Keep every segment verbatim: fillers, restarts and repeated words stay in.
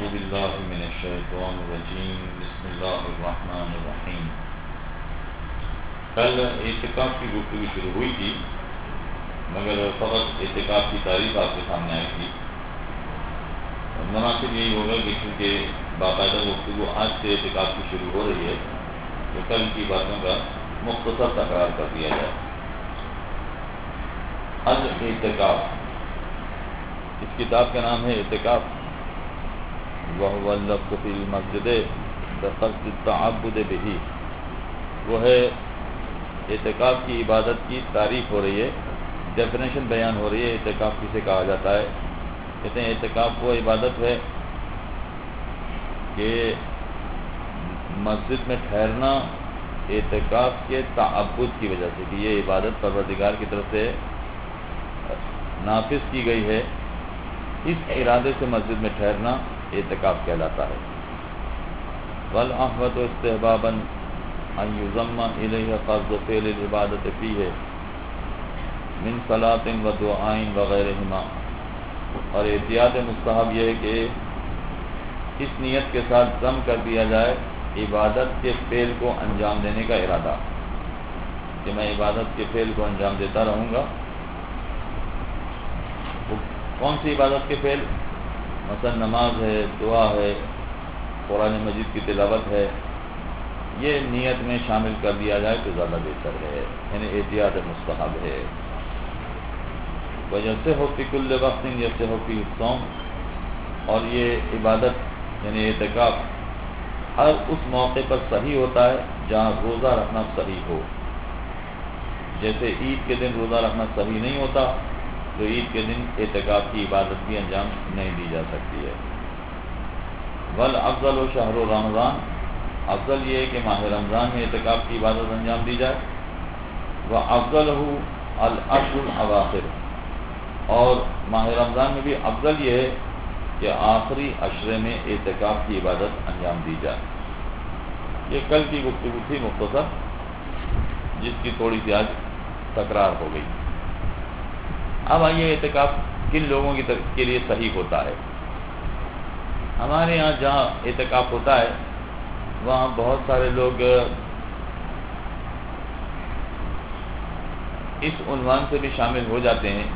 باللہ من الشیطان الرجیم بسم اللہ الرحمن الرحیم۔ کل اعتکاف کی گفتگو شروع ہوئی تھی، مگر فقط اعتکاف کی تعریف آپ کے سامنے آئی تھی۔ مناسب یہی ہوگا کہ چونکہ باقاعدہ گفتگو آج سے اعتکاف کی شروع ہو رہی ہے تو کل کی باتوں کا مختصر تکرار کر دیا جائے۔ الاعتکاف، اس کتاب کا نام ہے اعتکاف، وَهُوَ اللَّفْظُ فِي الْمَسْجِدِ بِقَصْدِ التَّعَبُّدِ بِهِ۔ وہ ہے اعتکاف کی عبادت کی تعریف ہو رہی ہے، ڈیفینیشن بیان ہو رہی ہے۔ اعتکاف کسے کہا جاتا ہے؟ کہتے ہیں اعتکاف وہ عبادت ہے کہ مسجد میں ٹھہرنا اعتکاف کے تعبد کی وجہ سے، کہ یہ عبادت پروردگار کی طرف سے نافذ کی گئی ہے، اس ارادے سے مسجد میں ٹھہرنا اعتکاف کہلاتا ہے۔ وَالْأَحْوَةُ اسْتِحْبَابًا أَنْ يُضَمَّ إِلَيْهِ قَصْدُ فِعْلِ الْعِبَادَةِ فِيهِ مِنْ صَلَاةٍ وَدُعَاءٍ وَغَيْرِهِمَا۔ اور احتیاط مستحب یہ ہے کہ اس نیت کے ساتھ ضم کر دیا جائے عبادت کے فعل کو انجام دینے کا ارادہ، کہ میں عبادت کے فعل کو انجام دیتا رہوں گا۔ کون سی عبادت کے فعل؟ مثلا نماز ہے، دعا ہے، قرآن مجید کی تلاوت ہے، یہ نیت میں شامل کر دیا جائے تو زیادہ بہتر ہے، یعنی احتیاط مستحب ہے۔ وَيَصِحُّ فِي كُلِّ وَقْتٍ يَصِحُّ فِيهِ الصَّوْمُ، اور یہ عبادت یعنی اعتکاف ہر اس موقع پر صحیح ہوتا ہے جہاں روزہ رکھنا صحیح ہو۔ جیسے عید کے دن روزہ رکھنا صحیح نہیں ہوتا تو عید کے دن اعتکاف کی عبادت بھی انجام نہیں دی جا سکتی ہے۔ والافضل شہر رمضان، افضل یہ ہے کہ ماہ رمضان میں اعتکاف کی عبادت انجام دی جائے۔ وافضلہ العشر الاواخر، اور ماہ رمضان میں بھی افضل یہ ہے کہ آخری عشرے میں اعتکاف کی عبادت انجام دی جائے۔ یہ کل کی گفتگو تھی مختصر، جس کی تھوڑی سی آج تکرار ہو گئی۔ اب آئیے اعتکاف کن لوگوں کی طرف کے لیے صحیح ہوتا ہے؟ ہمارے یہاں جہاں اعتکاف ہوتا ہے وہاں بہت سارے لوگ اس عنوان سے بھی شامل ہو جاتے ہیں۔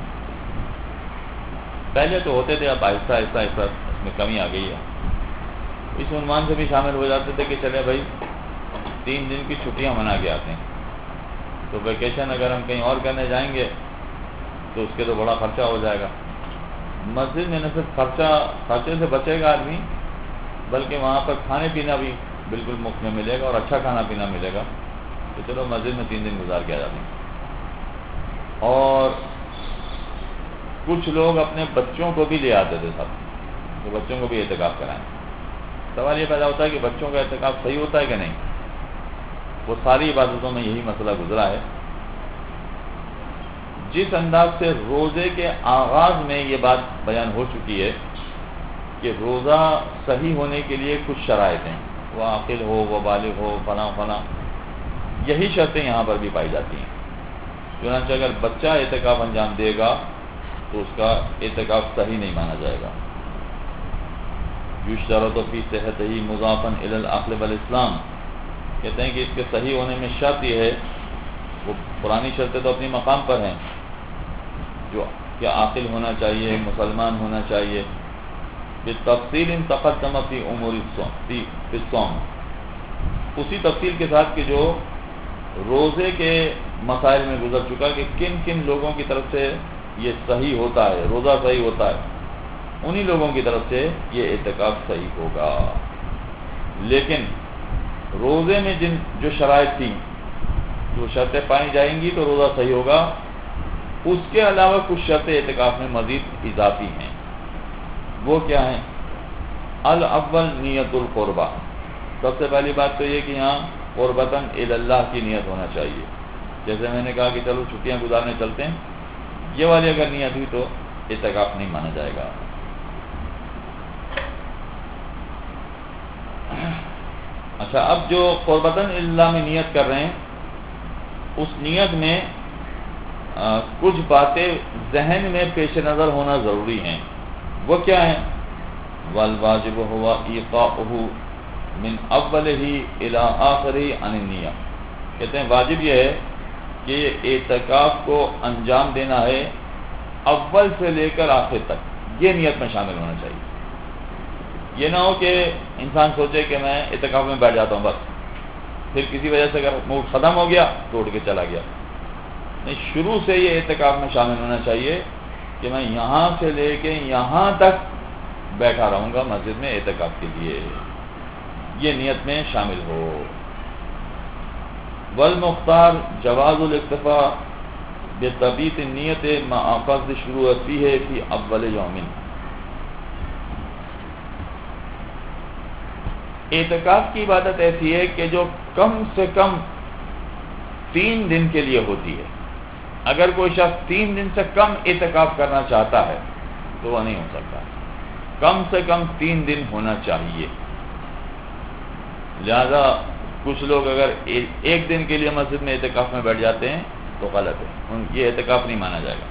پہلے تو ہوتے تھے، اب آہستہ آہستہ آہستہ اس میں کمی آ گئی ہے۔ اس عنوان سے بھی شامل ہو جاتے تھے کہ چلے بھائی تین دن کی چھٹیاں منا کے آتے ہیں، تو ویکیشن اگر ہم کہیں اور کرنے جائیں گے تو اس کے تو بڑا خرچہ ہو جائے گا۔ مسجد میں نہ صرف خرچہ خرچے سے بچے گا آدمی، بلکہ وہاں پر کھانے پینا بھی بالکل مفت میں ملے گا اور اچھا کھانا پینا ملے گا، تو چلو مسجد میں تین دن گزار کے آ جاتے ہیں۔ اور کچھ لوگ اپنے بچوں کو بھی لے آتے تھے ساتھ، تو بچوں کو بھی اعتکاف کرائیں۔ سوال یہ پیدا ہوتا ہے کہ بچوں کا اعتکاف صحیح ہوتا ہے کہ نہیں؟ وہ ساری عبادتوں میں یہی مسئلہ گزرا ہے۔ جس انداز سے روزے کے آغاز میں یہ بات بیان ہو چکی ہے کہ روزہ صحیح ہونے کے لیے کچھ شرائط ہیں، وہ عاقل ہو، وہ بالغ ہو، فلاں فلاں، یہی شرطیں یہاں پر بھی پائی جاتی ہیں۔ چنانچہ اگر بچہ اعتکاف انجام دے گا تو اس کا اعتکاف صحیح نہیں مانا جائے گا۔ یشترط فی صحتہ مضافا الی العقل والاسلام، کہتے ہیں کہ اس کے صحیح ہونے میں شرط یہ ہے، وہ پرانی شرطیں تو اپنی مقام پر ہیں، جو کہ عاقل ہونا چاہیے، مسلمان ہونا چاہیے، بالتفصیل تقدم فی امور الصوم، اسی تفصیل کے ساتھ کہ جو روزے کے مسائل میں گزر چکا کہ کن کن لوگوں کی طرف سے یہ صحیح ہوتا ہے، روزہ صحیح ہوتا ہے، انہی لوگوں کی طرف سے یہ اعتکاف صحیح ہوگا۔ لیکن روزے میں جن جو شرائط تھیں، جو شرطیں پائی جائیں گی تو روزہ صحیح ہوگا، اس کے علاوہ کچھ شرطیں اعتکاف میں مزید اضافی ہیں۔ وہ کیا ہیں؟ الاول نیت القربہ، سب سے پہلی بات تو یہ کہ یہاں قربتاً الی اللہ کی نیت ہونا چاہیے۔ جیسے میں نے کہا کہ چلو چھٹیاں گزارنے چلتے ہیں، یہ والی اگر نیت ہوئی تو اعتکاف نہیں مانا جائے گا۔ اچھا، اب جو قربتاً الی اللہ میں نیت کر رہے ہیں، اس نیت میں آ, کچھ باتیں ذہن میں پیش نظر ہونا ضروری ہیں۔ وہ کیا ہیں؟ والواجب ہوا ایقاؤہ من اولہ الی آخرہ عن النیہ. کہتے ہیں واجب یہ ہے کہ یہ اعتکاف کو انجام دینا ہے اول سے لے کر آخر تک، یہ نیت میں شامل ہونا چاہیے. یہ نہ ہو کہ انسان سوچے کہ میں اعتکاف میں بیٹھ جاتا ہوں بس، پھر کسی وجہ سے اگر موڈ ختم ہو گیا تو اٹھ کے چلا گیا. نہیں، شروع سے یہ اعتکاف میں شامل ہونا چاہیے کہ میں یہاں سے لے کے یہاں تک بیٹھا رہوں گا مسجد میں اعتکاف کے لیے، یہ نیت میں شامل ہو. والمختار جواز الاکتفاء بتبیت النیت مع قصد شروع فیہ فی اول یوم. اعتکاف کی عبادت ایسی ہے کہ جو کم سے کم تین دن کے لیے ہوتی ہے. اگر کوئی شخص تین دن سے کم اعتکاف کرنا چاہتا ہے تو وہ نہیں ہو سکتا، کم سے کم تین دن ہونا چاہیے. لہذا کچھ لوگ اگر ایک دن کے لیے مسجد میں اعتکاف میں بیٹھ جاتے ہیں تو غلط ہے، ان یہ اعتکاف نہیں مانا جائے گا.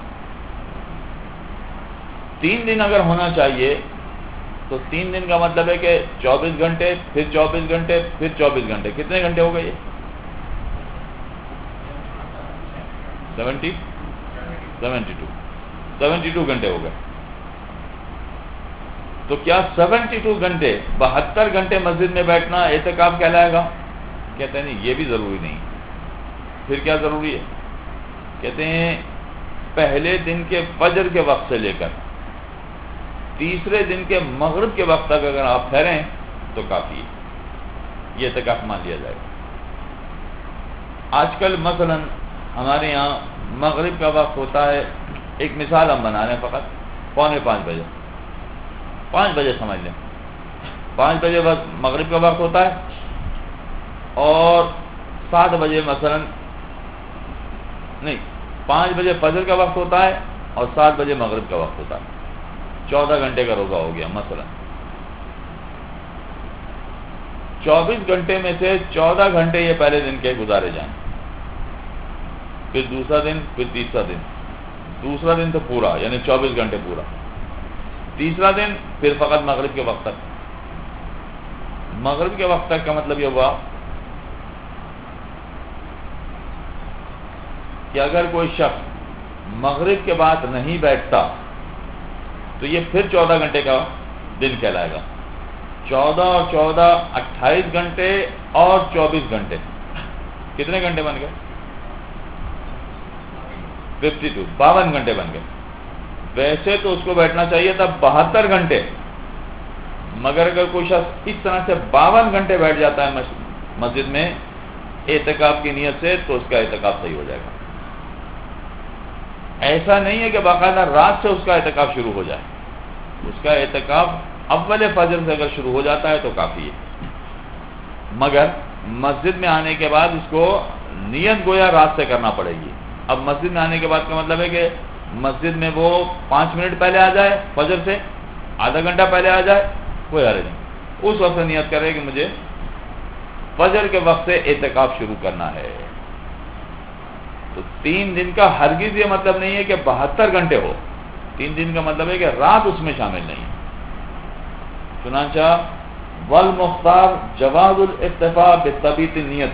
تین دن اگر ہونا چاہیے تو تین دن کا مطلب ہے کہ چوبیس گھنٹے پھر چوبیس گھنٹے پھر چوبیس گھنٹے، کتنے گھنٹے ہو گئے یہ؟ Seventy seventy two seventy two گھنٹے ہو گئے. تو کیا سیونٹی ٹو گھنٹے بہتر گھنٹے مسجد میں بیٹھنا اعتکاف کہلائے گا؟ کہتے ہیں نہیں، یہ بھی ضروری نہیں. پھر کیا ضروری ہے؟ کہتے ہیں پہلے دن کے فجر کے وقت سے لے کر تیسرے دن کے مغرب کے وقت تک اگر آپ ٹھہریں تو کافی ہے، یہ اعتکاف مان لیا جائے گا. آج کل مثلا ہمارے یہاں مغرب کا وقت ہوتا ہے، ایک مثال ہم بنا رہے ہیں فقط، پونے پانچ بجے پانچ بجے سمجھ لیں، پانچ بجے وقت مغرب کا وقت ہوتا ہے اور سات بجے مثلا نہیں پانچ بجے فجر کا وقت ہوتا ہے اور سات بجے مغرب کا وقت ہوتا ہے. چودہ گھنٹے کا روزہ ہو گیا مثلا. چوبیس گھنٹے میں سے چودہ گھنٹے یہ پہلے دن کے گزارے جائیں، پھر دوسرا دن، پھر تیسرا دن، دوسرا دن تو پورا یعنی چوبیس گھنٹے پورا، تیسرا دن پھر فقط مغرب کے وقت تک. مغرب کے وقت تک کا مطلب یہ ہوا کہ اگر کوئی شخص مغرب کے بعد نہیں بیٹھتا تو یہ پھر چودہ گھنٹے کا دن کہلائے گا. چودہ اور چودہ اٹھائیس گھنٹے اور چوبیس گھنٹے، کتنے گھنٹے بن گئے؟ ففٹی ٹو، باون گھنٹے بن گئے. ویسے تو اس کو بیٹھنا چاہیے تھا بہتر گھنٹے، مگر اگر کوئی شخص اس طرح سے باون گھنٹے بیٹھ جاتا ہے مسجد میں اعتکاف کی نیت سے تو اس کا اعتکاف صحیح ہو جائے گا. ایسا نہیں ہے کہ باقاعدہ رات سے اس کا اعتکاف شروع ہو جائے، اس کا اعتکاف اول فجر سے اگر شروع ہو جاتا ہے تو کافی ہے. مگر مسجد میں آنے کے بعد اس کو نیت گویا رات سے کرنا پڑے گی. اب مسجد میں آنے کے بعد کا مطلب ہے کہ مسجد میں وہ پانچ منٹ پہلے آ جائے، فجر سے آدھا گھنٹہ پہلے آ جائے، کوئی حرج نہیں. اس وقت سے نیت کرے کہ مجھے فجر کے وقت سے اعتکاف شروع کرنا ہے. تو تین دن کا ہرگز یہ مطلب نہیں ہے کہ بہتر گھنٹے ہو. تین دن کا مطلب ہے کہ رات اس میں شامل نہیں. چنانچہ والمختار جواز الاکتفاء بتبیت النیت،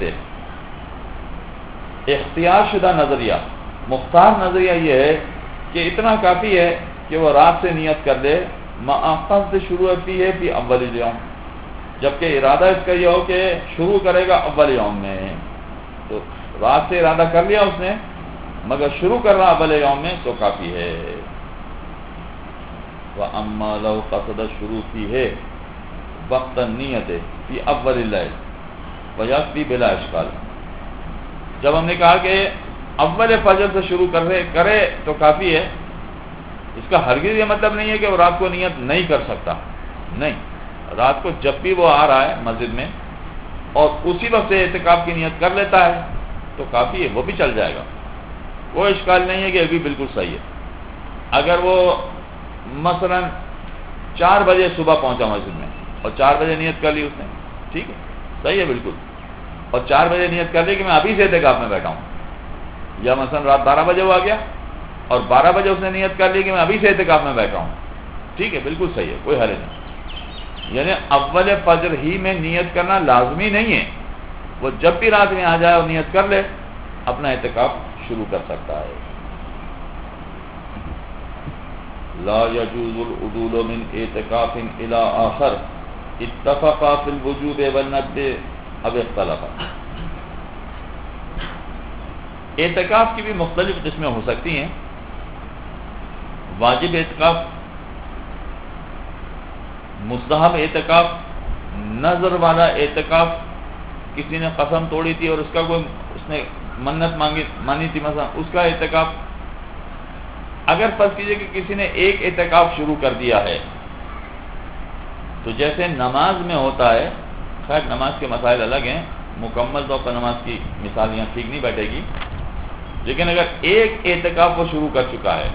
اختیار شدہ نظریہ، مختار نظریہ یہ ہے کہ اتنا کافی ہے کہ وہ رات سے نیت کر لے مع قصد شروع فیہ فی اول یوم، جبکہ ارادہ اس کا یہ ہو کہ شروع کرے گا اول یوم میں. تو رات سے ارادہ کر لیا اس نے مگر شروع کر رہا اول یوم میں تو کافی ہے. وَأَمَّا لَوْ قَصَدَ الشُّرُوعَ فِيهِ وَقْتَ النِّيَّةِ فِي أَوَّلِ اللَّيْلِ وَيَكْفِي بِلَا إِشْكَالٍ. جب ہم نے کہا کہ اول فجر سے شروع کر رہے کرے تو کافی ہے، اس کا ہرگز یہ مطلب نہیں ہے کہ وہ رات کو نیت نہیں کر سکتا. نہیں، رات کو جب بھی وہ آ رہا ہے مسجد میں اور اسی وقت سے اعتکاف کی نیت کر لیتا ہے تو کافی ہے، وہ بھی چل جائے گا. کوئی اشکال نہیں ہے کہ یہ بھی بالکل صحیح ہے. اگر وہ مثلا چار بجے صبح پہنچا مسجد میں اور چار بجے نیت کر لی اس نے، ٹھیک ہے، صحیح ہے بالکل، اور چار بجے نیت کر لی کہ میں ابھی سے اعتکاف میں بیٹھا ہوں، یا مثلا رات بارہ بجے وہ آ گیا اور بارہ بجے اس نے نیت کر لی کہ میں ابھی سے اعتکاف میں بیٹھا ہوں، ٹھیک ہے، بالکل صحیح ہے، کوئی حرج نہیں. یعنی اول فجر ہی میں نیت کرنا لازمی نہیں ہے، وہ جب بھی رات میں آ جائے اور نیت کر لے اپنا اعتکاف شروع کر سکتا ہے۔ لا يجوز العدول من اعتکاف الى آخر اتفقا فی الوجوب والندب اب اختلافا۔ اعتکاف کی بھی مختلف قسمیں ہو سکتی ہیں۔ واجب اعتکاف، مستحب اعتکاف، نظر والا اعتکاف، کسی نے قسم توڑی تھی اور اس کا کوئی اس نے منت مانگی مانی تھی مثلا، اس کا اعتکاف۔ اگر فرض کیجئے کہ کسی نے ایک اعتکاف شروع کر دیا ہے تو جیسے نماز میں ہوتا ہے، خیر نماز کے مسائل الگ ہیں، مکمل طور پر نماز کی مثال یہاں ٹھیک نہیں بیٹھے گی، لیکن اگر ایک اعتکاف وہ شروع کر چکا ہے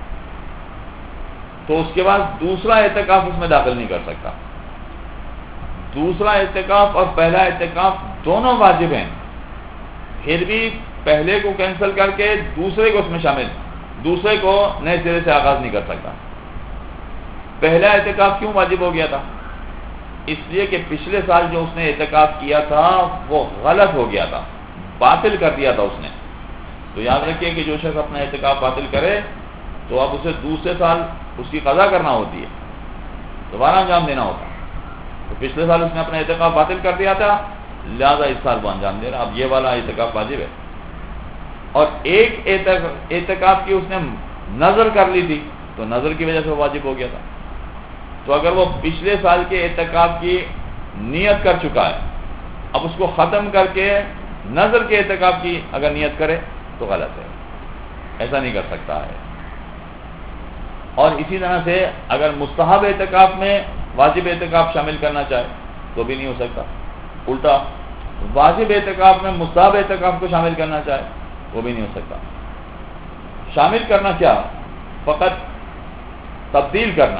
تو اس کے بعد دوسرا اعتکاف اس میں داخل نہیں کر سکتا۔ دوسرا اعتکاف اور پہلا اعتکاف دونوں واجب ہیں، پھر بھی پہلے کو کینسل کر کے دوسرے کو اس میں شامل، دوسرے کو نئے سرے سے آغاز نہیں کر سکتا۔ پہلا اعتکاف کیوں واجب ہو گیا تھا؟ اس لیے کہ پچھلے سال جو اس نے اعتکاف کیا تھا وہ غلط ہو گیا تھا، باطل کر دیا تھا اس نے۔ تو یاد رکھیے کہ جو شخص اپنا اعتکاف باطل کرے تو اب اسے دوسرے سال اس کی قضا کرنا ہوتی ہے، دوبارہ انجام دینا ہوتا ہے۔ تو پچھلے سال اس نے اپنا اعتکاف باطل کر دیا تھا، لہذا اس سال وہ انجام دے رہا، اب یہ والا اعتکاف واجب ہے۔ اور ایک اعتکاف کی اس نے نظر کر لی تھی تو نظر کی وجہ سے واجب ہو گیا تھا۔ تو اگر وہ پچھلے سال کے اعتکاف کی نیت کر چکا ہے، اب اس کو ختم کر کے نظر کے اعتکاف کی اگر نیت کرے تو غلط ہے، ایسا نہیں کر سکتا ہے۔ اور اسی طرح سے اگر مستحب اعتکاف میں واجب اعتکاف شامل کرنا چاہے تو بھی نہیں ہو سکتا، الٹا واجب اعتکاف میں مستحب اعتکاف کو شامل کرنا چاہے وہ بھی نہیں ہو سکتا۔ شامل کرنا کیا؟ فقط تبدیل کرنا،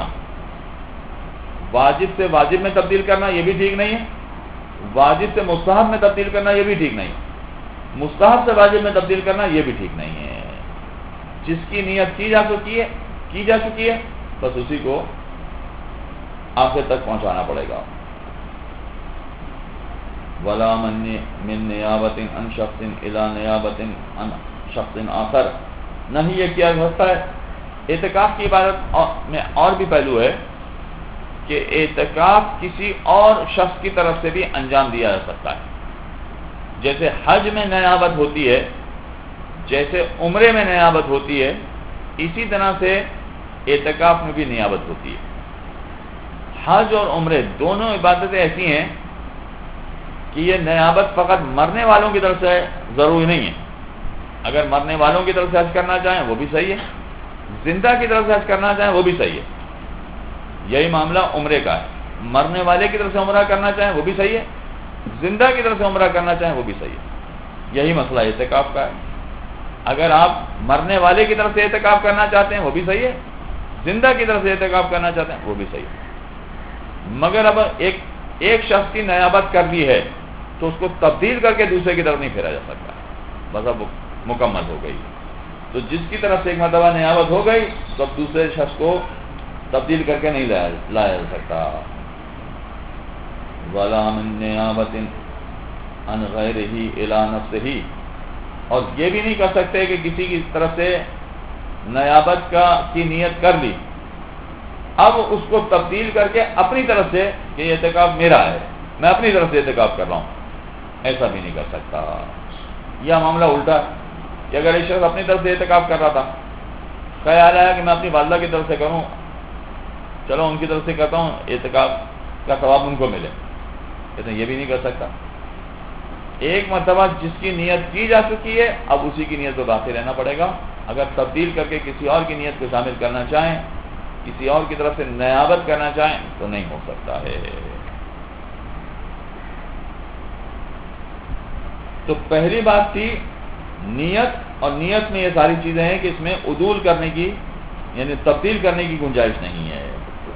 واجب سے واجب میں تبدیل کرنا یہ بھی ٹھیک نہیں ہے، واجب سے مستحب میں تبدیل کرنا یہ بھی ٹھیک نہیں ہے، مستحب سے واجب میں تبدیل کرنا یہ بھی ٹھیک نہیں ہے۔ جس کی نیت کی جا چکی ہے کی جا چکی ہے بس اسی کو آخر تک پہنچانا پڑے گا۔ ولا من من نیابت عن شخص الى نیابت عن شخص آخر، نہیں یہ کیا جاتا ہے۔ اعتکاف کی عبادت میں اور بھی پہلو ہے کہ اعتکاف کسی اور شخص کی طرف سے بھی انجام دیا جا سکتا ہے۔ جیسے حج میں نیابت ہوتی ہے، جیسے عمرے میں نیابت ہوتی ہے، اسی طرح سے اعتکاف میں بھی نیابت ہوتی ہے۔ حج اور عمرے دونوں عبادتیں ایسی ہیں کہ یہ نیابت فقط مرنے والوں کی طرف سے ضروری نہیں ہے۔ اگر مرنے والوں کی طرف سے حج کرنا چاہیں وہ بھی صحیح ہے، زندہ کی طرف سے حج کرنا چاہیں وہ بھی صحیح ہے۔ یہی معاملہ عمرے کا ہے، مرنے والے کی طرف سے عمرہ کرنا چاہیں وہ بھی صحیح ہے، زندہ کی طرف سے عمرہ کرنا چاہیں وہ بھی صحیح ہے۔ یہی مسئلہ اعتکاف کا ہے، اگر آپ مرنے والے کی طرف سے اعتکاف کرنا چاہتے ہیں وہ بھی صحیح ہے، زندہ کی طرف سے اعتکاف کرنا چاہتے ہیں وہ بھی صحیح ہے۔ مگر اب ایک ایک شخص کی نیابت کر لی ہے تو اس کو تبدیل کر کے دوسرے کی طرف نہیں پھیرا جا سکتا، بس اب مکمل ہو گئی۔ تو جس کی طرف سے ایک مرتبہ نیابت ہو گئی تو اب دوسرے شخص کو تبدیل کر کے نہیں لایا جا سکتا۔ وَلَا مِن نِّيَابَةٍ عَنْ غَيْرِهِ إِلَىٰ نَفْسِهِ، اور یہ بھی نہیں کر سکتے کہ کسی کی طرف سے نیابت کا کی نیت کر لی، اب اس کو تبدیل کر کے اپنی طرف سے کہ یہ اعتکاف میرا ہے، میں اپنی طرف سے اعتکاف کر رہا ہوں، ایسا بھی نہیں کر سکتا۔ یہ معاملہ الٹا ہے کہ اگر ایک شخص اپنی طرف سے اعتکاف کر رہا تھا، خیال آیا کہ میں اپنی والدہ کی طرف سے کروں، چلو ان کی طرف سے کرتا ہوں، اعتکاف کا ثواب ان کو ملے، کہتے ہیں یہ بھی نہیں کر سکتا۔ ایک مرتبہ جس کی نیت کی جا چکی ہے اب اسی کی نیت کو باقی رہنا پڑے گا۔ اگر تبدیل کر کے کسی اور کی نیت کو شامل کرنا چاہیں، کسی اور کی طرف سے نیابت کرنا چاہیں تو نہیں ہو سکتا ہے۔ تو پہلی بات تھی نیت، اور نیت میں یہ ساری چیزیں ہیں کہ اس میں عدول کرنے کی یعنی تبدیل کرنے کی گنجائش نہیں ہے۔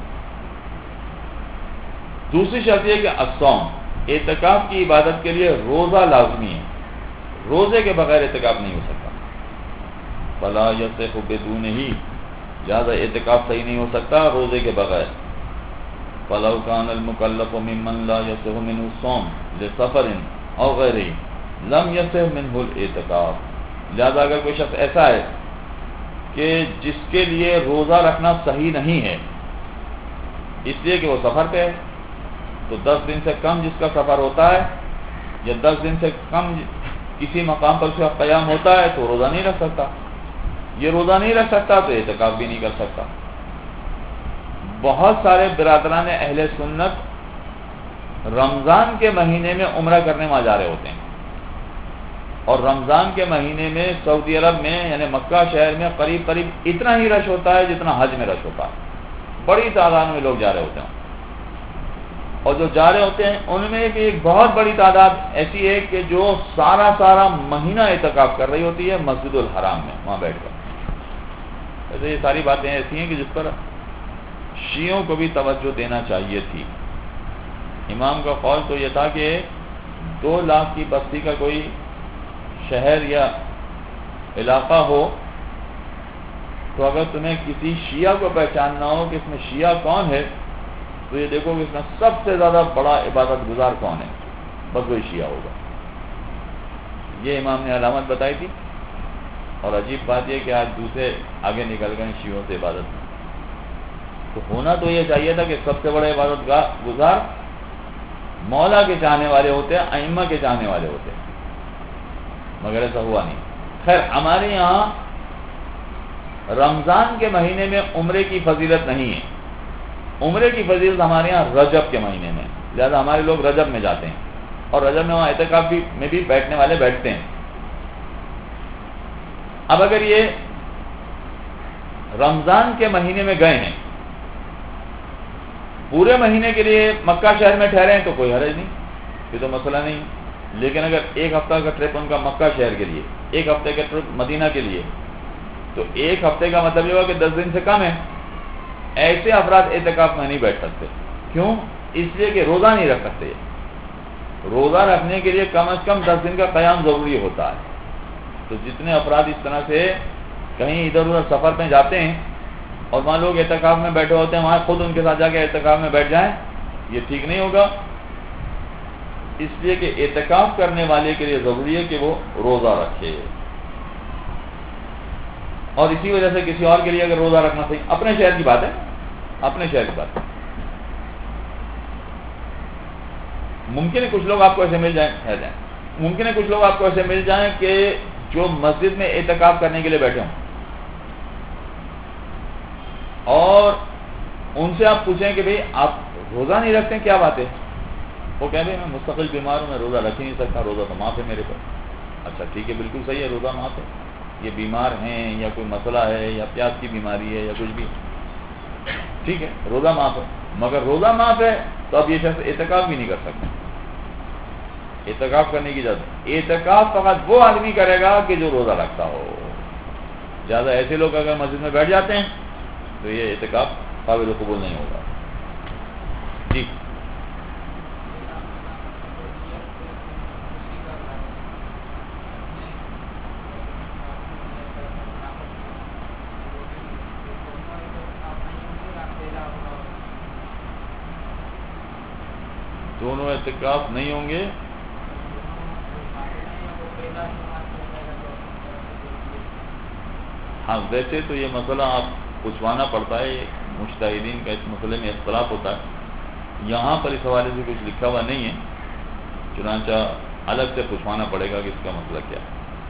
دوسری شرط یہ کہ الصوم، اعتکاف کی عبادت کے لیے روزہ لازمی ہے، روزے کے بغیر اعتکاف نہیں ہو سکتا۔ فلا یصح بدونہ، لہذا اعتکاف صحیح نہیں ہو سکتا روزے کے بغیر۔ فلو كان المكلف ممن لا يصح منه الصوم لسفر او غیره لم يصح منه الاعتکاف. لہذا اگر کوئی شخص ایسا ہے کہ جس کے لیے روزہ رکھنا صحیح نہیں ہے اس لیے کہ وہ سفر پہ ہے، تو دس دن سے کم جس کا سفر ہوتا ہے یا دس دن سے کم کسی مقام پر اس کا قیام ہوتا ہے تو روزہ نہیں رکھ سکتا. یہ روزہ نہیں رکھ سکتا تو اعتکاف بھی نہیں کر سکتا. بہت سارے برادران اہل سنت رمضان کے مہینے میں عمرہ کرنے وہاں جا رہے ہوتے ہیں، اور رمضان کے مہینے میں سعودی عرب میں یعنی مکہ شہر میں قریب قریب اتنا ہی رش ہوتا ہے جتنا حج میں رش ہوتا ہے. بڑی تعداد میں لوگ جا رہے ہوتے ہیں، اور جو جا رہے ہوتے ہیں ان میں ایک بہت بڑی تعداد ایسی ہے کہ جو سارا سارا مہینہ اعتکاف کر رہی ہوتی ہے مسجد الحرام میں وہاں بیٹھ کر. ایسے یہ ساری باتیں ایسی ہیں کہ جس پر شیعوں کو بھی توجہ دینا چاہیے تھی. امام کا قول تو یہ تھا کہ دو لاکھ کی بستی کا کوئی شہر یا علاقہ ہو تو اگر تمہیں کسی شیعہ کو پہچاننا ہو کہ اس میں شیعہ کون ہے تو یہ دیکھو کہ اس میں سب سے زیادہ بڑا عبادت گزار کون ہے، بس وہی شیعہ ہوگا. یہ امام نے علامت بتائی تھی. اور عجیب بات یہ کہ آج دوسرے آگے نکل گئے شیعوں سے عبادت میں. تو ہونا تو یہ چاہیے تھا کہ سب سے بڑے عبادت گزار مولا کے چاہنے والے ہوتے ہیں، ائمہ کے چاہنے والے ہوتے ہیں، مگر ایسا ہوا نہیں. خیر ہمارے یہاں رمضان کے مہینے میں عمرے کی فضیلت نہیں ہے. عمرے کی فضیلت ہمارے یہاں رجب کے مہینے میں، لہذا ہمارے لوگ رجب میں جاتے ہیں، اور رجب میں وہاں اعتکاف بھی میں بھی بیٹھنے والے بیٹھتے ہیں. اب اگر یہ رمضان کے مہینے میں گئے ہیں، پورے مہینے کے لیے مکہ شہر میں ٹھہرے ہیں تو کوئی حرج نہیں، یہ تو مسئلہ نہیں. لیکن اگر ایک ہفتہ کا ٹرپ ان کا مکہ شہر کے لیے، ایک ہفتے کا ٹرپ مدینہ کے لیے، تو ایک ہفتے کا مطلب یہ ہوا کہ دس دن سے کم ہے. ایسے افراد اعتکاف میں نہیں بیٹھ سکتے. کیوں؟ اس لیے کہ روزہ نہیں رکھ سکتے. روزہ رکھنے کے لیے کم از کم دس دن کا قیام ضروری ہوتا ہے. تو جتنے افراد اس طرح سے کہیں ادھر ادھر سفر پہ جاتے ہیں اور وہاں لوگ اعتکاف میں بیٹھے ہوتے ہیں، وہاں خود ان کے ساتھ جا کے اعتکاف میں بیٹھ جائیں، یہ ٹھیک نہیں ہوگا. اس لیے کہ اعتکاف کرنے والے کے لیے ضروری ہے کہ وہ روزہ رکھے. اور اسی وجہ سے کسی اور کے لیے اگر روزہ رکھنا صحیح، اپنے شہر کی بات ہے، اپنے شہر کی بات ہے. ممکن ہے کچھ لوگ آپ کو ایسے مل جائیں ہے جائیں ممکن ہے کچھ لوگ آپ کو ایسے مل جائیں کہ جو مسجد میں اعتکاف کرنے کے لیے بیٹھے ہوں، اور ان سے آپ پوچھیں کہ بھئی آپ روزہ نہیں رکھتے ہیں، کیا بات ہے؟ وہ کہہ دیں میں مستقل بیمار ہوں، میں روزہ رکھ ہی نہیں سکتا، روزہ تو معاف ہے میرے پر. اچھا ٹھیک ہے، بالکل صحیح ہے، روزہ معاف ہے. یہ بیمار ہیں یا کوئی مسئلہ ہے یا پیاس کی بیماری ہے یا کچھ بھی، ٹھیک ہے روزہ معاف ہے. مگر روزہ معاف ہے تو اب یہ شخص اعتکاف بھی نہیں کر سکتا. اعتکاف کرنے کی اجازت، اعتکاف فقط وہ آدمی کرے گا کہ جو روزہ رکھتا ہو. زیادہ ایسے لوگ اگر مسجد میں بیٹھ جاتے ہیں تو یہ اعتکاف قابل قبول نہیں ہوگا. ٹھیک دونوں اعتکاف نہیں ہوں گے. ہاں ویسے تو یہ مسئلہ آپ پوچھوانا پڑتا ہے، مجتہدین کا اس مسئلے میں اختلاف ہوتا ہے. یہاں پر اس حوالے سے کچھ لکھا ہوا نہیں ہے، چنانچہ الگ سے پوچھوانا پڑے گا کہ اس کا مسئلہ کیا ہے.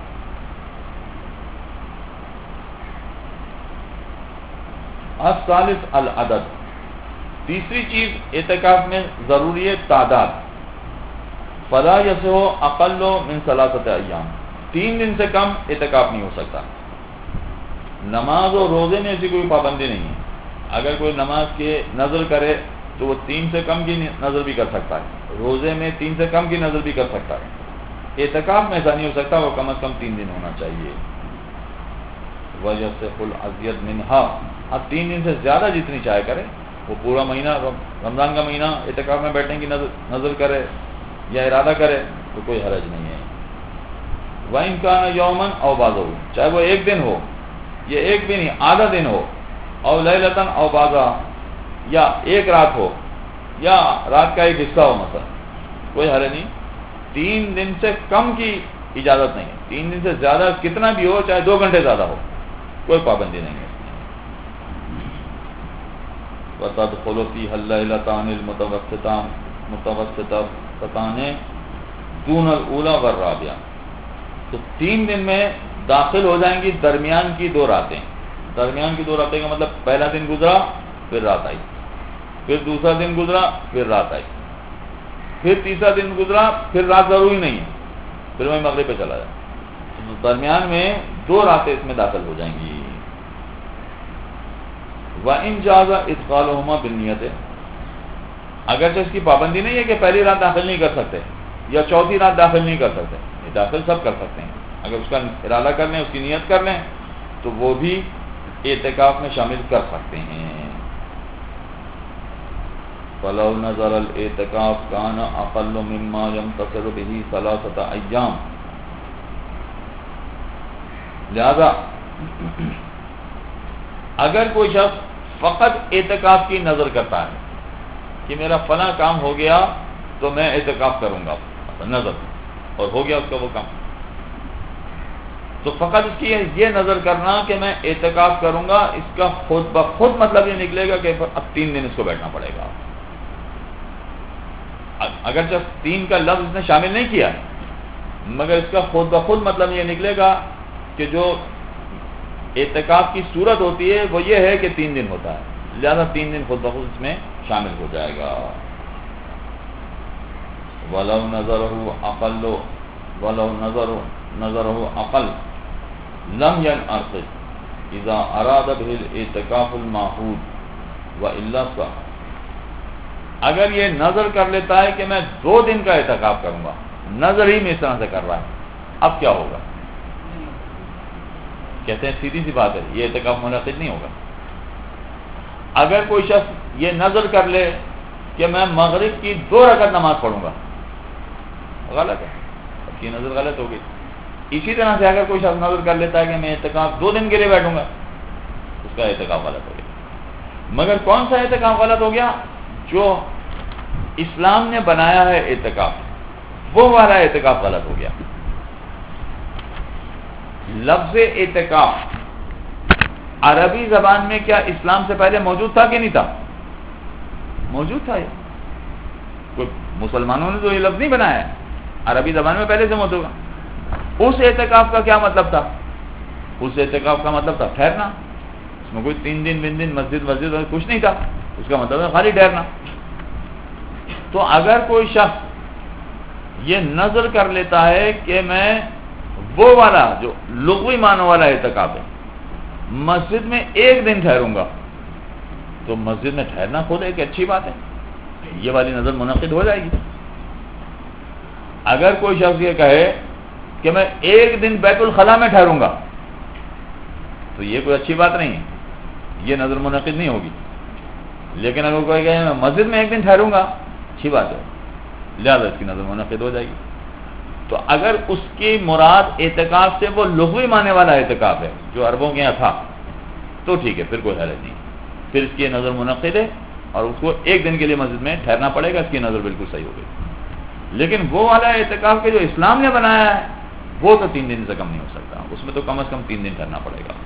الثالث العدد، تیسری چیز اعتکاف میں ضروری ہے تعداد. فلا یصح اقل من ثلاثۃ ایام، تین دن سے کم اعتکاف نہیں ہو سکتا. نماز اور روزے میں ایسی کوئی پابندی نہیں ہے. اگر کوئی نماز کے نظر کرے تو وہ تین سے کم کی نظر بھی کر سکتا ہے، روزے میں تین سے کم کی نظر بھی کر سکتا ہے. اعتکاف میں ایسا نہیں ہو سکتا، وہ کم از کم تین دن ہونا چاہیے. وَيَصِحُ الْأَزْيَدُ مِنْهَا، اب تین دن سے زیادہ جتنی چاہے کرے، وہ پورا مہینہ رمضان کا مہینہ اعتکاف میں بیٹھنے کی نظر نظر کرے یا ارادہ کرے تو کوئی حرج نہیں ہے. وَإِنْ كَانَ يَوْمًا أَوْ بَعْضَهُ، چاہے وہ ایک دن ہو، یہ ایک بھی نہیں آدھا دن ہو، او لیلتن او بازا، یا ایک رات ہو یا رات کا ایک حصہ ہو مثلا، کوئی حرج نہیں. تین دن سے کم کی اجازت نہیں ہے، تین دن سے زیادہ کتنا بھی ہو، چاہے دو گھنٹے زیادہ ہو، کوئی پابندی نہیں ہے. وَتَدْخُلُ فِيهَا اللَّيْلَتَانِ الْمُتَوَسِّطَتَانِ دُونَ الْأُولَى وَالرَّابِعَةِ، تو تین دن میں داخل ہو جائیں گی درمیان کی دو راتیں. درمیان کی دو راتیں کا مطلب پہلا دن گزرا پھر رات آئی، پھر دوسرا دن گزرا پھر رات آئی، پھر تیسرا دن گزرا پھر رات ضروری نہیں ہے، پھر وہیں مغرب پہ چلا جائے. تو درمیان میں دو راتیں اس میں داخل ہو جائیں گی. وَإِنْ جَازَ إِدْخَالُهُمَا بِالنِّيَّةِ، اگرچہ اس کی پابندی نہیں ہے کہ پہلی رات داخل نہیں کر سکتے یا چوتھی رات داخل نہیں کر سکتے، یہ داخل سب کر سکتے ہیں. اگر اس کا ارادہ کر لیں، اس کی نیت کر لیں، تو وہ بھی اعتکاف میں شامل کر سکتے ہیں. فَلَوْ نَظَرَ الْاِعْتِكَافُ كَانَ أَقَلُّ مِمَّا يَمْتَصِرُ بِهِ ثَلَاثَةَ أَيَّامٍ، لہذا اگر کوئی شخص فقط اعتکاف کی نظر کرتا ہے کہ میرا فلاں کام ہو گیا تو میں اعتکاف کروں گا، نظر، اور ہو گیا اس کا وہ کام، تو فقط اس کی یہ نظر کرنا کہ میں اعتکاف کروں گا، اس کا خود بخود مطلب یہ نکلے گا کہ اب تین دن اس کو بیٹھنا پڑے گا. اگرچہ تین کا لفظ اس نے شامل نہیں کیا مگر اس کا خود بخود مطلب یہ نکلے گا کہ جو اعتکاف کی صورت ہوتی ہے وہ یہ ہے کہ تین دن ہوتا ہے، لہذا تین دن خود بخود اس میں شامل ہو جائے گا. وَلَوْ نَظَرَهُ أَقَلُّ وَلَوْ نَظَرَهُ أَقَلُّ لَمْ يَنْعَقِدْ إِذَا أَرَادَ بِهِ الْاعْتِكَافُ الْمَعْهُودُ وَإِلَّا صَحَّ، اگر یہ نظر کر لیتا ہے کہ میں دو دن کا اعتکاف کروں گا، نظر ہی میں اس طرح سے کر رہا ہے، اب کیا ہوگا؟ کہتے ہیں سیدھی سی بات ہے، یہ اعتکاف منعقد نہیں ہوگا. اگر کوئی شخص یہ نظر کر لے کہ میں مغرب کی دو رکعت نماز پڑھوں گا، غلط ہے، اب کی نظر غلط ہوگی. اسی طرح سے اگر کوئی شخص نظر کر لیتا ہے کہ میں اعتکاف دو دن کے لیے بیٹھوں گا، اس کا اعتکاف غلط ہو گیا. مگر کون سا اعتکاف غلط ہو گیا؟ جو اسلام نے بنایا ہے اعتکاف، وہ والا اعتکاف غلط ہو گیا. لفظ اعتکاف عربی زبان میں کیا اسلام سے پہلے موجود تھا کہ نہیں تھا؟ موجود تھا. یہ کوئی مسلمانوں نے تو یہ لفظ نہیں بنایا ہے، عربی زبان میں پہلے سے موجود تھا. اس اعتکاف کا کیا مطلب تھا؟ اس اعتکاف کا مطلب تھا ٹھہرنا. اس میں کوئی تین دن بن دن مسجد مسجد کچھ نہیں تھا، اس کا مطلب ہے خالی ٹھہرنا. تو اگر کوئی شخص یہ نظر کر لیتا ہے کہ میں وہ والا جو لغوی معنی والا اعتکاف ہے مسجد میں ایک دن ٹھہروں گا، تو مسجد میں ٹھہرنا خود ایک اچھی بات ہے، یہ والی نظر منعقد ہو جائے گی. اگر کوئی شخص یہ کہے کہ میں ایک دن بیت الخلاء میں ٹھہروں گا، تو یہ کوئی اچھی بات نہیں ہے، یہ نظر منعقد نہیں ہوگی. لیکن اگر کوئی کہے میں مسجد میں ایک دن ٹھہروں گا، اچھی بات ہے، لہذا اس کی نظر منعقد ہو جائے گی. تو اگر اس کی مراد اعتکاف سے وہ لغوی معنی والا اعتکاف ہے جو عربوں کے یہاں تھا، تو ٹھیک ہے، پھر کوئی حرج نہیں، پھر اس کی نظر منعقد ہے اور اس کو ایک دن کے لیے مسجد میں ٹھہرنا پڑے گا، اس کی نظر بالکل صحیح ہو گئی. لیکن وہ والا اعتکاف کے جو اسلام نے بنایا ہے وہ تو تین دن سے کم نہیں ہو سکتا، اس میں تو کم از کم تین دن ٹھہرنا پڑے گا.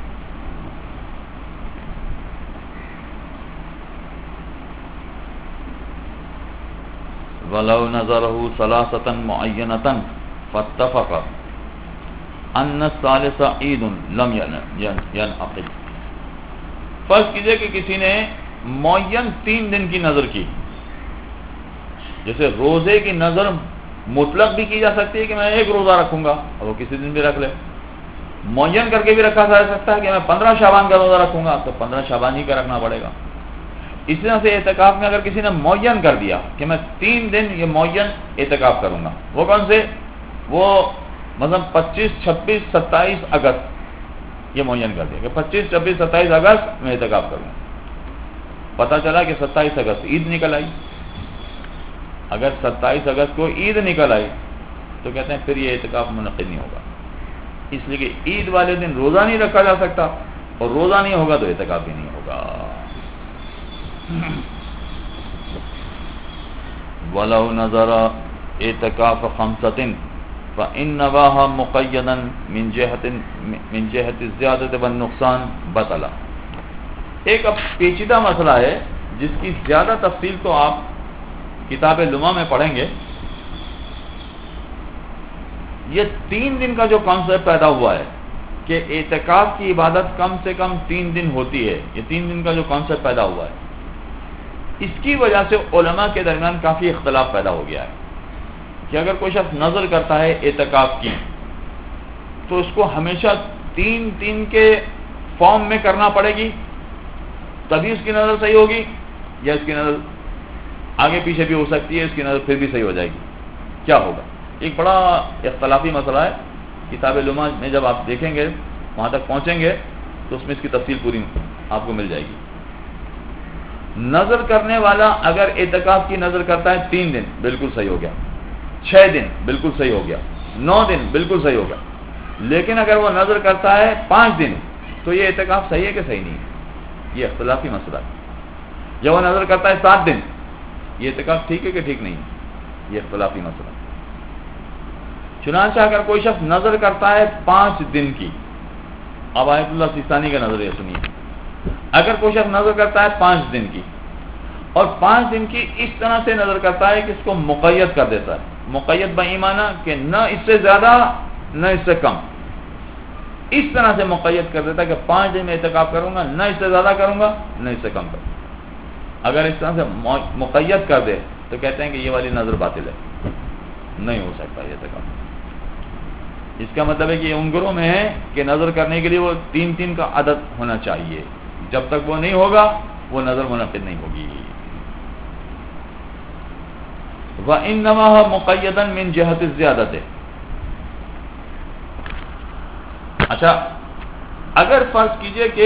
وَلَوْ نَظَرَهُ ثَلَاثَةً مُعَيَّنَةً فَاتَّفَقَ أَنَّ الثَّالِثَ عِيدٌ لَمْ يَنْعَقِدْ. فرض کیجئے کہ کسی نے معین تین دن کی نظر کی، جیسے روزے کی نظر مطلق بھی کی جا سکتی ہے کہ میں ایک روزہ رکھوں گا اور وہ کسی دن بھی رکھ لے، معین کر کے بھی رکھا جا سکتا ہے کہ میں پندرہ شعبان کا روزہ رکھوں گا، تو پندرہ شعبان ہی کا رکھنا پڑے گا. اس طرح سے اعتکاف میں اگر کسی نے معین کر دیا کہ میں تین دن یہ معین اعتکاف کروں گا، وہ کون سے؟ وہ مثلا پچیس چھبیس ستائیس اگست یہ معین کر دیا کہ پچیس چھبیس ستائیس اگست میں اعتکاف کروں گا. پتہ چلا کہ ستائیس اگست عید نکل آئی. اگر ستائیس اگست کو عید نکل آئی تو کہتے ہیں پھر یہ اعتکاف منعقد نہیں ہوگا، اس لیے کہ عید والے دن روزہ نہیں رکھا جا سکتا، اور روزہ نہیں ہوگا تو اعتکاف بھی نہیں ہوگا. وَلَوْ نَظَرَ اعتکاف خمسۃ فَإِنَّ نَوَاهَا مُقَيَّدًا مِنْ جِهَةٍ مِنْ جِهَةِ الزِّيَادَةِ وَالنُّقْصَانِ بَطَلَ۔ ایک اب پیچیدہ مسئلہ ہے جس کی زیادہ تفصیل تو آپ کتاب لمع میں پڑھیں گے۔ یہ تین دن کا جو کانسیپٹ پیدا ہوا ہے کہ اعتکاف کی عبادت کم سے کم تین دن ہوتی ہے، یہ تین دن کا جو کانسیپٹ پیدا ہوا ہے، اس کی وجہ سے علماء کے درمیان کافی اختلاف پیدا ہو گیا ہے کہ اگر کوئی شخص نظر کرتا ہے اعتکاف کی تو اس کو ہمیشہ تین تین کے فارم میں کرنا پڑے گی تبھی اس کی نظر صحیح ہوگی، یا اس کی نظر آگے پیچھے بھی ہو سکتی ہے، اس کی نظر پھر بھی صحیح ہو جائے گی، کیا ہوگا؟ ایک بڑا اختلافی مسئلہ ہے۔ کتاب لمع میں جب آپ دیکھیں گے، وہاں تک پہنچیں گے تو اس میں اس کی تفصیل پوری آپ کو مل جائے گی۔ نظر کرنے والا اگر اعتکاف کی نظر کرتا ہے تین دن بالکل صحیح ہو گیا، چھ دن بالکل صحیح ہو گیا، نو دن بالکل صحیح ہو گیا۔ لیکن اگر وہ نظر کرتا ہے پانچ دن تو یہ اعتکاف صحیح ہے کہ صحیح نہیں ہے؟ یہ اختلافی مسئلہ ہے۔ جب وہ نظر کرتا ہے سات دن، یہ اعتکاف ٹھیک ہے کہ ٹھیک نہیں ہے؟ یہ اختلافی مسئلہ ہے۔ چنانچہ اگر کوئی شخص نظر کرتا ہے پانچ دن کی، اب آیت اللہ سیستانی کا نظریہ سنیے، اگر کوئی شخص نظر کرتا ہے پانچ دن کی اور پانچ دن کی اس طرح سے نظر کرتا ہے کہ اس کو مقید کر دیتا ہے، مقید بایمانہ کہ نہ اس سے زیادہ نہ اس سے کم، اس طرح سے مقید کر دیتا ہے کہ پانچ دن میں اعتکاف کروں گا، نہ اس سے زیادہ کروں گا نہ اس سے کم کروں گا۔ اگر اس طرح سے مقید کر دے تو کہتے ہیں کہ یہ والی نظر باطل ہے، نہیں ہو سکتا یہ اعتکاف۔ اس کا مطلب ہے کہ یہ ان گروہ میں ہے کہ نظر کرنے کے لیے وہ تین تین کا عدد ہونا چاہیے، جب تک وہ نہیں ہوگا وہ نظر منعقد نہیں ہوگی۔ وَإِنَّمَا مُقَيَّدًا مِنْ جِهَةِ الزِّيَادَةِ۔ اچھا، اگر فرض کیجئے کہ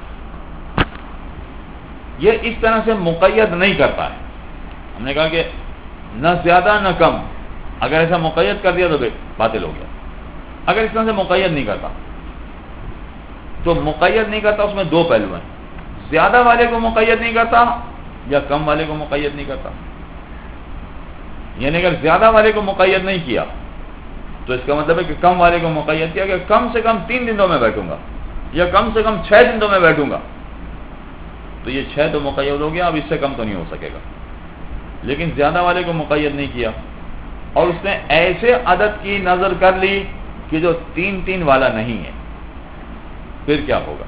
یہ اس طرح سے مقید نہیں کرتا ہے، ہم نے کہا کہ نہ زیادہ نہ کم، اگر ایسا مقید کر دیا تو باطل ہو گیا۔ اگر اس طرح سے مقید نہیں کرتا تو مقید نہیں کرتا اس میں دو پہلو ہیں، زیادہ والے کو مقید نہیں کرتا یا کم والے کو مقید نہیں کرتا۔ یعنی اگر زیادہ والے کو مقید نہیں کیا تو اس کا مطلب ہے کہ کم والے کو مقید کیا کہ کم سے کم تین دنوں میں بیٹھوں گا یا کم سے کم چھ دنوں میں بیٹھوں گا، تو یہ چھ تو مقید ہو گیا، اب اس سے کم تو نہیں ہو سکے گا۔ لیکن زیادہ والے کو مقید نہیں کیا اور اس نے ایسے عدد کی نظر کر لی کہ جو تین تین والا نہیں ہے، پھر کیا ہوگا؟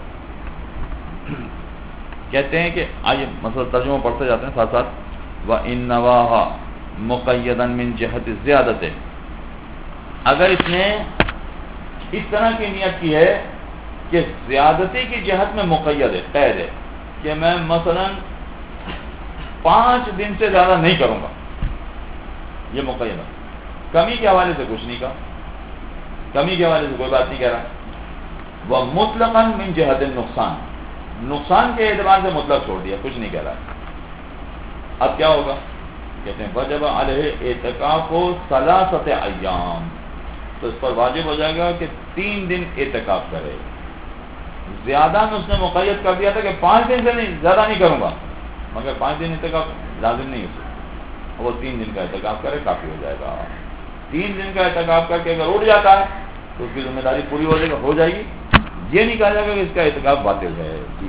کہتے ہیں کہ آئیے مسئلہ ترجمہ پڑھتے جاتے ہیں ساتھ ساتھ۔ وَإِنَّ نَوَاهَا مُقَيَّدًا مِنْ جِهَةِ الزِّيَادَةِ، اگر اس نے اس طرح کی نیت کی ہے کہ زیادتی کی جہت میں مقید ہے، قید ہے کہ میں مثلا پانچ دن سے زیادہ نہیں کروں گا، یہ مقید ہے، کمی کے حوالے سے کچھ نہیں کہا، کمی کے حوالے سے کوئی بات نہیں کہہ رہا۔ وہ مطلقاً من جہت النقصان، نقصان کے اعتبار سے مطلق چھوڑ دیا، کچھ نہیں کہہ رہا۔ اب کیا ہوگا؟ کہتے ہیں وجب علیہ اعتکاف و ثلاثت ایام، تو اس پر واجب ہو جائے گا کہ تین دن اعتکاف کرے۔ زیادہ میں اس نے مقید کر دیا تھا کہ پانچ دن سے نہیں، زیادہ نہیں کروں گا، مگر پانچ دن اعتکاف لازم نہیں ہے، وہ تین دن کا اعتکاف کرے کافی ہو جائے گا۔ تین دن کا اعتکاف کر کے اگر اٹھ جاتا ہے تو اس کی ذمہ داری پوری ہو جائے گا، ہو جائے گی، یہ نہیں کہا جائے گا کہ اس کا اعتکاف باطل ہے۔ جی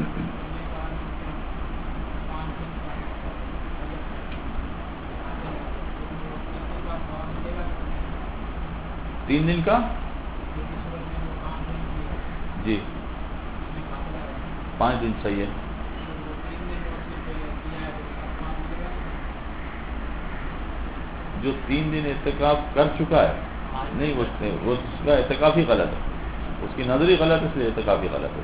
تین دن کا، جی پانچ دن صحیح ہے۔ جو تین دن اعتکاف کر چکا ہے نہیں، وہ اس کا اعتکاف ہی غلط ہے، اس کی نظر ہی غلط ہے، اس لیے اعتکاف ہی غلط ہے۔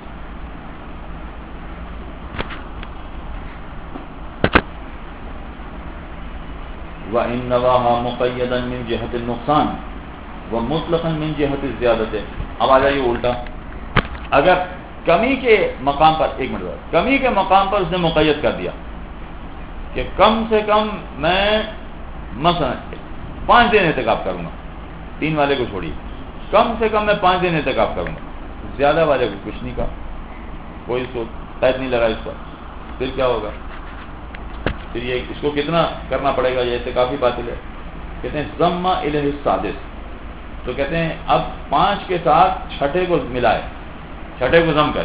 وَإِنَّ نَوَاهَا مُقَيَّدًا مِنْ جِهَةِ النُّقْصَانِ وَمُطْلَقًا مِنْ جِهَةِ الزِّيَادَةِ۔ اب آ جائیے الٹا، اگر کمی کے مقام پر، ایک منٹ بعد کمی کے مقام پر اس نے مقید کر دیا کہ کم سے کم میں مثلا پانچ دن اعتکاف کروں گا، تین والے کو چھوڑیے، کم سے کم میں پانچ دن اعتکاف کروں گا، زیادہ والے کو کچھ نہیں کہا، کوئی اس کو قید نہیں لگا اس پر، پھر کیا ہوگا؟ پھر یہ اس کو کتنا کرنا پڑے گا؟ یہ اعتکافی باطل ہے. کہتے ہیں ضم الیہ السادس، تو کہتے ہیں اب پانچ کے ساتھ چھٹے کو ملائے، چھٹے کو ضم کرے.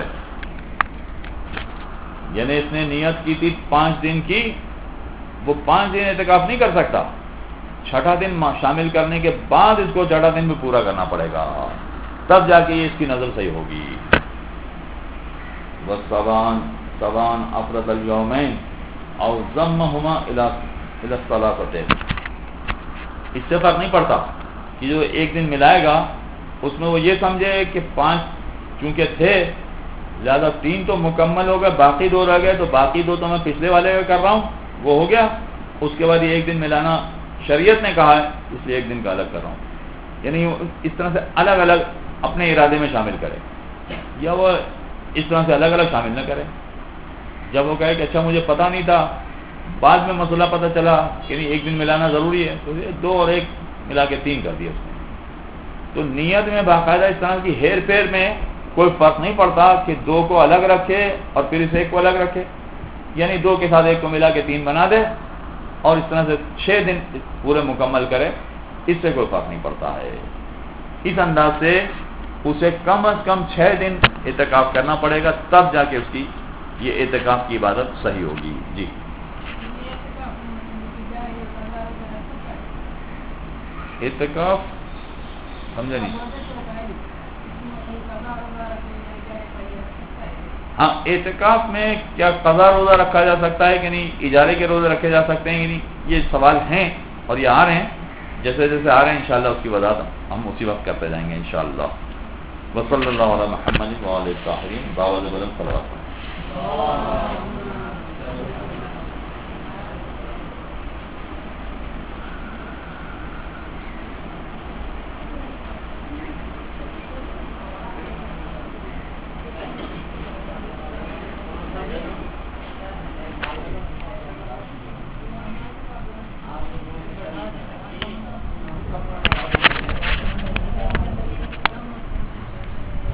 یعنی اس نے نیت کی تھی پانچ دن کی، وہ پانچ دن اعتکاف نہیں کر سکتا، چھٹا دن شامل کرنے کے بعد اس کو چھٹا دن بھی پورا کرنا پڑے گا، تب جا کے یہ اس کی نظر صحیح ہوگی. وَالسَّوَانْ سَوَانْ أَفْرَدَ الْيَوْمَيْنِ أَوْ ضَمَّهُمَا إِلَى إِلَى الثَّلَاثَةِ. اس سے فرق نہیں پڑتا کہ جو ایک دن ملائے گا اس میں وہ یہ سمجھے کہ پانچ چونکہ تھے لہٰذا تین تو مکمل ہو گئے، باقی دو رہ گئے، تو باقی دو تو میں پچھلے والے کا کر رہا ہوں، وہ ہو گیا. اس کے بعد یہ ایک دن ملانا شریعت نے کہا ہے، اس لیے ایک دن کا الگ کر رہا ہوں. یعنی اس طرح سے الگ الگ اپنے ارادے میں شامل کرے، یا وہ اس طرح سے الگ الگ شامل نہ کرے. جب وہ کہے کہ اچھا مجھے پتہ نہیں تھا، بعد میں مسئلہ پتہ چلا کہ نہیں ایک دن ملانا ضروری ہے، تو دو اور ایک ملا کے تین کر دیا اس نے. تو نیت میں باقاعدہ اس طرح کی ہیر پھیر میں کوئی فرق نہیں پڑتا کہ دو کو الگ رکھے اور پھر اس ایک کو الگ رکھے، یعنی دو کے ساتھ ایک کو ملا کے تین بنا دے اور اس طرح سے چھ دن پورے مکمل کرے، اس سے کوئی فرق نہیں پڑتا ہے. اس انداز سے اسے کم از کم چھ دن اعتکاف کرنا پڑے گا، تب جا کے اس کی یہ اعتکاف کی عبادت صحیح ہوگی. جی اعتکاف سمجھا نہیں؟ ہاں اعتکاف میں کیا قضا روزہ رکھا جا سکتا ہے کہ نہیں، اجارے کے روزے رکھے جا سکتے ہیں کہ نہیں، یہ سوال ہیں اور یہ آ رہے ہیں. جیسے جیسے آ رہے ہیں انشاءاللہ اس کی وضاحت ہم اسی وقت کرتے جائیں گے انشاءاللہ. وصلی اللہ علی محمد وعلی الطاہرین.